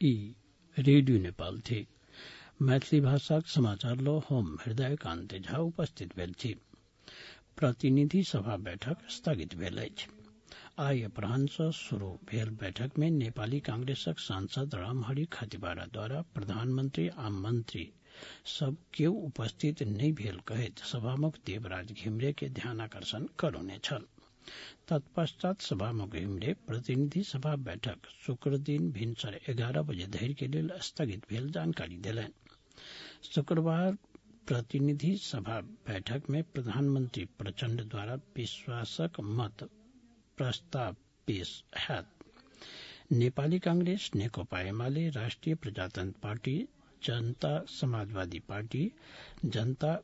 Radio Nepal थी। मैथिली भाषाक समाचार लो हम हृदय कांत झा उपस्थित भेल छी। प्रतिनिधि सभा बैठक स्थगित भेल अछि। आइ अपराह्न सँ शुरू भेल बैठक में नेपाली कांग्रेसक सांसद रामहरि खतिवड़ा द्वारा प्रधानमंत्री आ मंत्री सब केओ उपस्थित नहीं भेल कहैत सभामुख देवराज घिमिरे के ध्यानाकर्षण करौने छल। तत्पश्चात सभामुख घिमिरे प्रतिनिधि सभा बैठक शुक्र दिन भिनसर 11 बजे धरि के लेल स्थगित भेल जानकारी देलनि। शुक्रवार प्रतिनिधि सभा बैठक में प्रधानमंत्री प्रचंड द्वारा विश्वासक मत प्रस्ताव पेश हैत। नेपाली कांग्रेस, नेकपा एमाले, राष्ट्रिय प्रजातन्त्र पार्टी, जनता समाजवादी पार्टी, जनता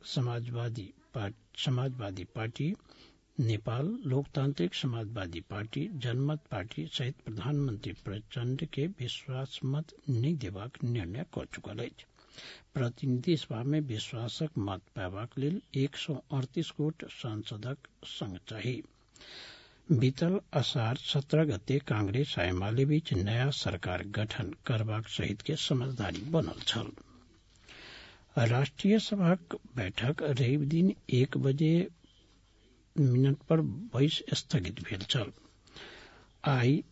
समाजवादी पार्टी, नेपाल लोकतांत्रिक समाजवादी पार्टी, जनमत पार्टी सहित प्रधानमंत्री प्रचंड के विश्वास मत नहीं देबाक निर्णय क चुकल अछि। प्रतिनिधि सभा में विश्वासक मत पायबाक लेल 138 गोट सांसदक संग चाही। बीतल असार 17 गते कांग्रेस आ एमाले बीच नया सरकार गठन करबाक सहित के समझदारी बनल छल। राष्ट्रीय सभाक बैठक रवि दिन 1 बजे मिनट पर 22 स्थगित भेल छल। आई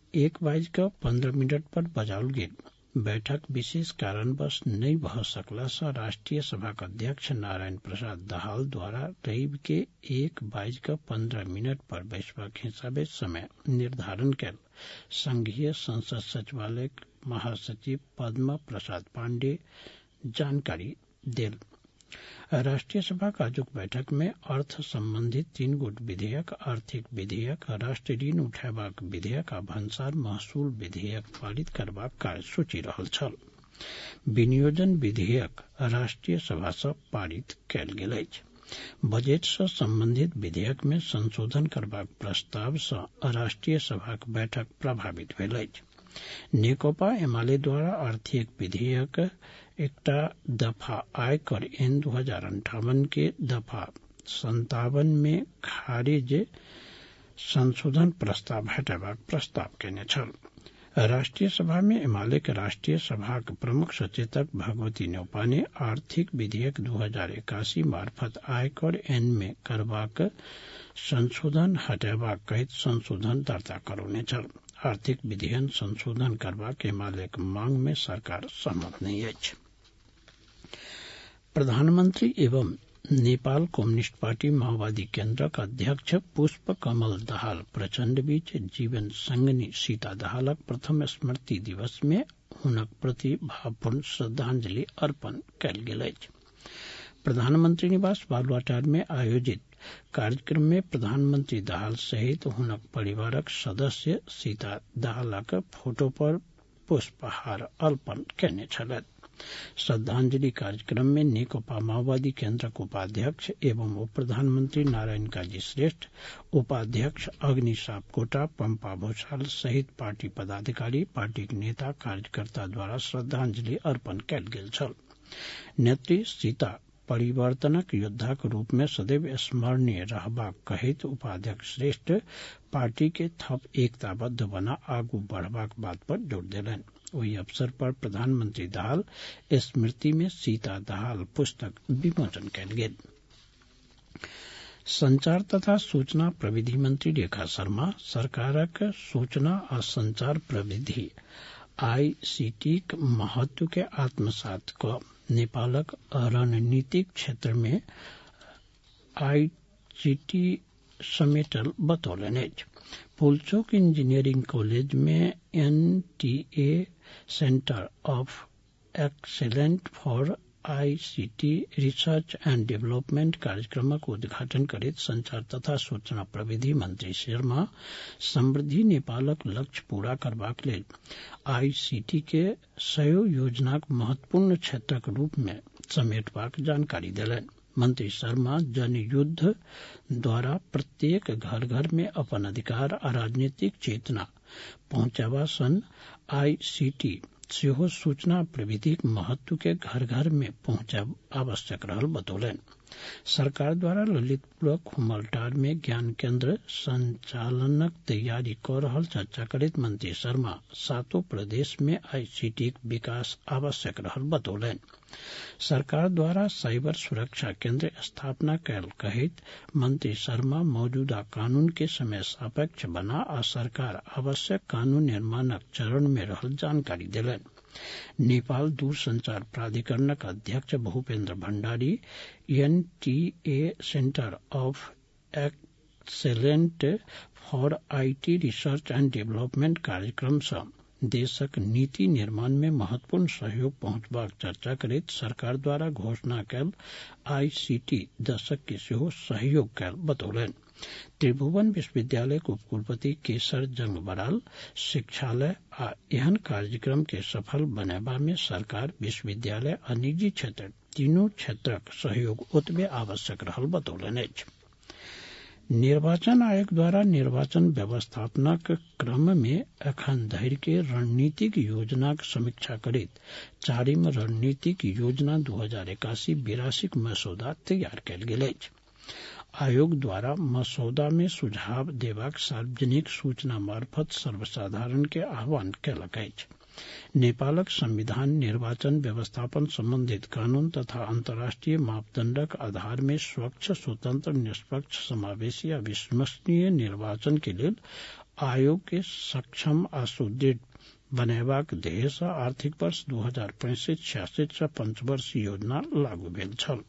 1:15 पर बजाओल गेल बैठक विशेष कारणवश नहीं भ सकला सँ राष्ट्रीय सभाक अध्यक्ष नारायण प्रसाद दाहाल द्वारा रवि के 1:15 पर बैसबाक हिसाबे समय निर्धारण कैल संघीय संसद सचिवालय महासचिव पद्मा प्रसाद पांडे जानकारी देल। राष्ट्रीय सभा आजुक बैठक में अर्थ संबंधित 3 गोट विधेयक, आर्थिक विधेयक, राष्ट्र ऋण उठायबाक विधेयक आ भन्सार महसूल विधेयक पारित करबाक कार्यसूची रहल छल। विनियोजन विधेयक राष्ट्रीय सभा सँ पारित कैल गेल अछि। बजट सँ संबंधित विधेयक में संशोधन करबाक प्रस्ताव सँ राष्ट्रीय सभाक बैठक प्रभावित भेल अछि। नेकपा एमाले द्वारा आर्थिक विधेयक एकटा दफा आयकर ऐन 2058 के दफा 57 में खारिज संशोधन प्रस्ताव हटाबाक प्रस्ताव केने छल। राष्ट्रीय सभा में एमाले के राष्ट्रीय सभाक प्रमुख सचेतक भगवती न्यौपा ने आर्थिक विधेयक 2081 मार्फत आयकर ऐन में करबाक संशोधन हटाबाक कहैत संशोधन दर्ता करौने छल। आर्थिक विधेयक संशोधन करबाक एमालेक मांग में सरकार सहमत नहीं अछि। प्रधानमंत्री एवं नेपाल कम्युनिस्ट पार्टी माओवादी केन्द्रक अध्यक्ष पुष्प कमल दाहाल प्रचंड बीच जीवन संगनी सीता दाहालक प्रथम स्मृति दिवस में हुनक प्रति भावपूर्ण श्रद्धांजलि अर्पण कयल गेल अछि। प्रधानमंत्री निवास बालुआटार में आयोजित कार्यक्रम में प्रधानमंत्री दाहाल सहित हुनक परिवारक सदस्य सीता दाहालक फोटो पर पुष्पहार अर्पण केने छलथि। श्रद्धांजलि कार्यक्रम में नेकपा माओवादी केन्द्रक उपाध्यक्ष एवं उप प्रधानमंत्री नारायण काजी श्रेष्ठ, उपाध्यक्ष अग्नि सापकोटा, पंपा भूषाल सहित पार्टी पदाधिकारी, पार्टी नेता, कार्यकर्ता द्वारा श्रद्धांजलि अर्पण कयल गेल छल। नेत्री सीता परिवर्तनक योद्धाक रूप में सदैव स्मरणीय रहबाक कहैत उपाध्यक्ष श्रेष्ठ पार्टी के थप एकताबद्ध बना आगू बढ़बाक बात पर जोर देलनि। ओहि अवसर पर प्रधानमंत्री दाहाल स्मृति में सीता दाहाल पुस्तक विमोचन कयल गेल। संचार तथा सूचना प्रविधि मंत्री रेखा शर्मा सरकारक सूचना आ संचार प्रविधि ICTक महत्व के आत्मसात क नेपालक रणनीतिक क्षेत्र में ICT समेटल बतौलनि अछि। पुलचोक इंजीनियरिंग कॉलेज में NTA centre of excellent for ICT research and development कार्यक्रमक उद्घाटन करैत संचार तथा सूचना प्रविधि मंत्री शर्मा समृद्धि नेपालक लक्ष्य पूरा करबाक लेल ICT के 100 योजनाक महत्वपूर्ण क्षेत्रक रूप में समेटबाक जानकारी देलनि। मंत्री शर्मा जनयुद्ध द्वारा प्रत्येक घर घर में अपन अधिकार आ राजनीतिक चेतना पहुंचावा सन ICT सेहो सूचना प्रविधिक महत्व के घर घर में पहुंचाब आवश्यक रहल बतौलनि। सरकार द्वारा ललितपुर खुमलटार में ज्ञान केन्द्र संचालनक तैयारी क रहल चर्चा करैत मंत्री शर्मा सातों प्रदेश में ICT विकास आवश्यक रहल बतौलनि। सरकार द्वारा साइबर सुरक्षा केन्द्र स्थापना कैल कहैत मंत्री शर्मा मौजूदा कानून के समय सापेक्ष बना आ सरकार आवश्यक कानून निर्माणक चरण में रहल जानकारी देलनि। नेपाल दूरसंचार प्राधिकरणक अध्यक्ष Bhupendra Bhandari NTA centre of excellent for IT research and development कार्यक्रम सँ देशक नीति निर्माण में महत्वपूर्ण सहयोग पहुंचबाक चर्चा करैत सरकार द्वारा घोषणा कैल ICT दशक के सेहो सहयोग कैल बतौलनि। त्रिभुवन विश्वविद्यालय के उपकुलपति केसर जंग बराल शिक्षालय आ एहन कार्यक्रम के सफल बनेबा में सरकार विश्वविद्यालय आ निजी क्षेत्र तीनू क्षेत्रक सहयोग ओतबे आवश्यक रहल बतौलनि अछि। निर्वाचन आयोग द्वारा निर्वाचन व्यवस्थापनक क्रम में अखन धरि के रणनीतिक योजनाक समीक्षा करैत चारिम रणनीतिक योजना 2081-82 मसौदा तैयार कयल गेल अछि। आयोग द्वारा मसौदा में सुझाव देबाक सार्वजनिक सूचना मार्फत सर्वसाधारण के आह्वान कयलक अछि। नेपालक संविधान निर्वाचन व्यवस्थापन संबंधित कानून तथा अंतर्राष्ट्रीय मापदंडक आधार में स्वच्छ, स्वतंत्र, निष्पक्ष, समावेशी आ विश्वसनीय निर्वाचन के लेल आयोग के सक्षम आ सुदृढ़ बनेबाक ध्येय सँ आर्थिक वर्ष 2065-66 सँ पंचवर्षीय योजना लागू भेल छल।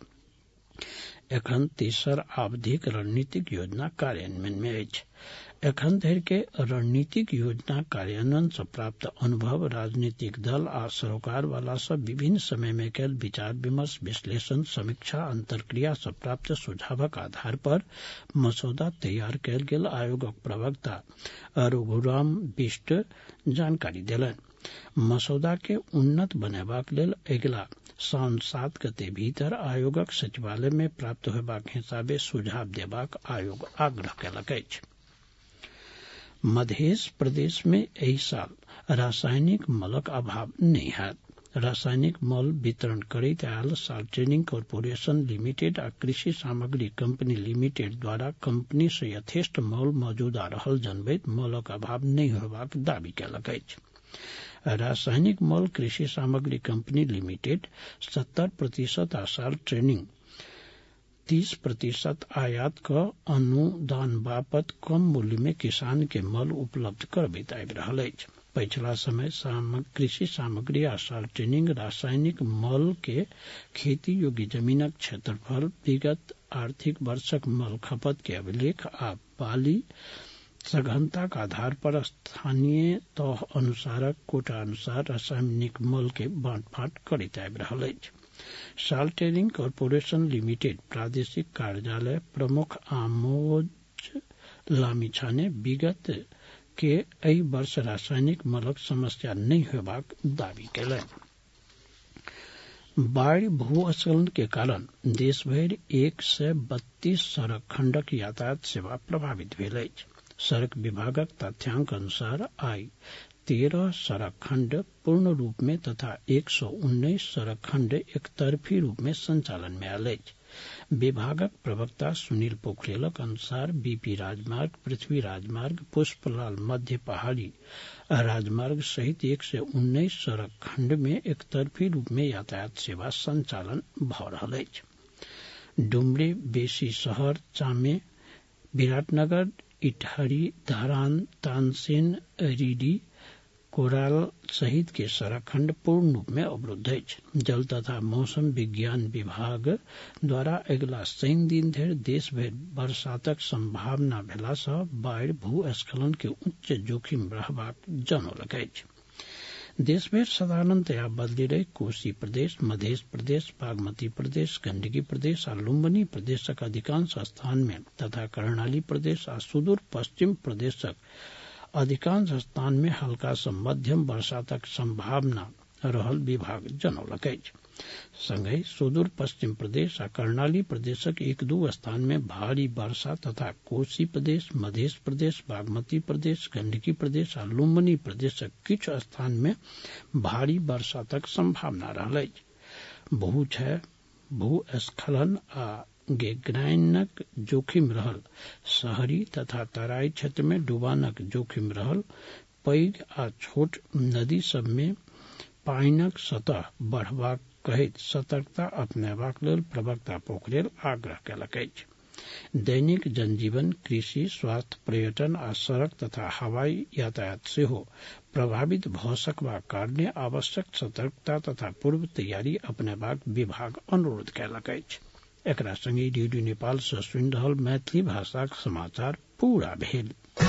एखन तेसर आवधिक रणनीतिक योजना कार्यान्वयन में अछि। एखन धरि के रणनीतिक योजना कार्यान्वयन सँ प्राप्त अनुभव, राजनीतिक दल आ सरोकार वाला सँ विभिन्न समय में कैल विचार विमर्श, विश्लेषण, समीक्षा, अंतर्क्रिया सँ प्राप्त सुझावक आधार पर मसौदा तैयार कयल गेल आयोगक प्रवक्ता रघुराम बिष्ट जानकारी देलनि। मसौदा के उन्नत बनेबाक लेल अगिला साउन 7 गते भीतर आयोगक सचिवालय में प्राप्त होयबाक हिसाबे सुझाव देबाक आयोग आग्रह कयलक अछि। मध्य प्रदेश में एहि साल रासायनिक मलक अभाव नहि हैत। रासायनिक मल वितरण करैत आयल साल्टेनिंग कॉर्पोरेशन लिमिटेड आ कृषि सामग्री कंपनी लिमिटेड द्वारा कंपनी से यथेष्ट मल मौजूदा रहल जनबैत मलक अभाव नहि होयबाक दावी कयलक अछि। रासायनिक मल कृषि सामग्री कंपनी लिमिटेड 70% आ साल्टेनिंग 30% आयात क अनुदान बापत कम मूल्य में किसान के मल उपलब्ध करबैत आबि रहल अछि। पछिला समय कृषि सामग्री आ साल्टेनिंग रासायनिक मल के खेती योग्य जमीनक क्षेत्रफल, विगत आर्थिक वर्षक मल खपत के अभिलेख आ बाली सघनताक आधार पर स्थानीय तह अनुसारक कोटा अनुसार रासायनिक मल के बांट करैत आबि रहल अछि। साल्टेनिंग कॉर्पोरेशन लिमिटेड प्रादेशिक कार्यालय प्रमुख आमोज लामिछाने विगत के एहि वर्ष रासायनिक मलक समस्या नहि होयबाक दावी कयलनि। बाढ़ि भूस्खलन के कारण देश भरि 132 सड़क खंडक यातायात सेवा प्रभावित भेल अछि। सड़क विभागक तथ्यांक अनुसार आइ 13 सड़क खंड पूर्ण रूप में तथा 119 सड़क खंड एकतरफी रूप में संचालन में आयल अछि। विभागक प्रवक्ता सुनील पोखरेलक अनुसार BP राजमार्ग, पृथ्वी राजमार्ग, पुष्पलाल मध्य पहाड़ी राजमार्ग सहित 119 सड़क खंड में एकतरफी रूप में यातायात सेवा संचालन भ रहल अछि। डुमरी, बेसी शहर, चामे, विराटनगर, इटहरी, धरान, तानसेन, रिडी, कोराल सहित के सड़क खंड पूर्ण रूप में अवरुद्ध अछि। जल तथा मौसम विज्ञान विभाग द्वारा अगिला शनि दिन धरि देश भरि बरसातक संभावना भेला सँ बाढ़ि भूस्खलन के उच्च जोखिम रहबाक जनौलक अछि। देश भरि साधारणतया बदली रहि कोशी प्रदेश, मध्य प्रदेश, बागमती प्रदेश, गंडकी प्रदेश आ लुम्बिनी प्रदेशक अधिकांश स्थान में तथा कर्णाली प्रदेश आ सुदूर पश्चिम प्रदेशक अधिकांश स्थान में हल्का सँ मध्यम बरसातक संभावना रहल विभाग जनौलक अछि। संगहि सुदूर पश्चिम प्रदेश आ कर्णाली प्रदेशक 1-2 स्थान में भारी वर्षा तथा कोशी प्रदेश, मध्य प्रदेश, बागमती प्रदेश, गंडकी प्रदेश आ लुम्बिनी प्रदेशक किछु स्थान में भारी वर्षातक संभावना रहल अछि। भूस्खलन आ गेग्राइनक जोखिम रहल, शहरी तथा तराई क्षेत्र में डुबानक जोखिम रहल। पैघ आ छोट नदी सब में पानिक सतह बढ़बाक कहैत सतर्कता अपनेबाक लेल प्रवक्ता पोखरेल आग्रह कयलक अछि। दैनिक जनजीवन, कृषि, स्वास्थ्य, पर्यटन आ सड़क तथा हवाई यातायात सेहो प्रभावित भऽ सकबाक कारणे आवश्यक सतर्कता तथा पूर्व तैयारी अपनेबाक विभाग अनुरोध कयलक अछि। एकरा संगे रेडियो नेपाल सँ सुनि रहल मैथिली भाषाक समाचार पूरा भेल।